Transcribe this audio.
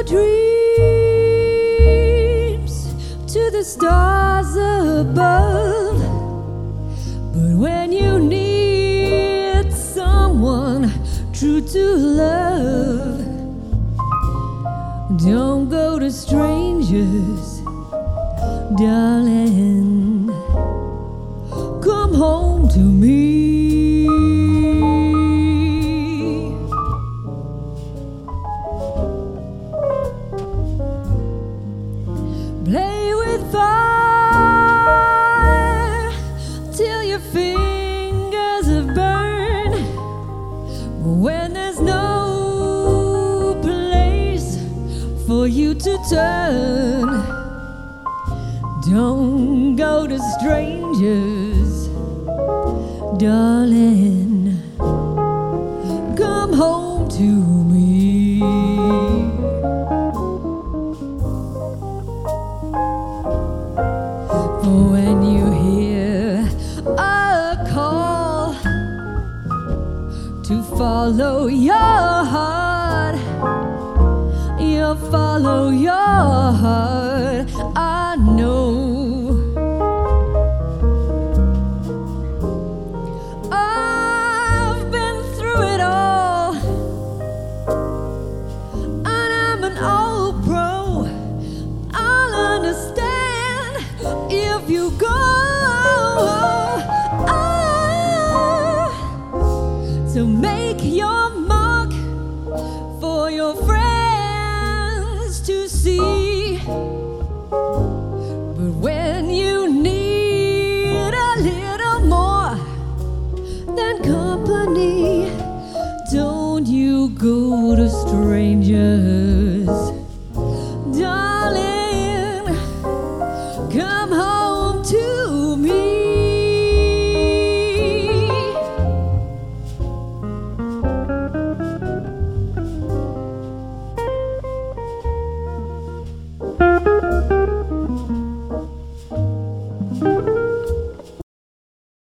dreams to the stars above. But when you need someone true to love, don't go to strangers, darling. Come home to me. Play with fire till your fingers have burned. But when there's no place for you to turn, don't go to strangers, darling. Come home to me. For when you hear a call to follow your heart, you follow your heart. I know I've been through it all, and I'm an old pro. I'll understand if you go. So make your mark for your friends to see. But when you need a little more than company, don't you go to strangers.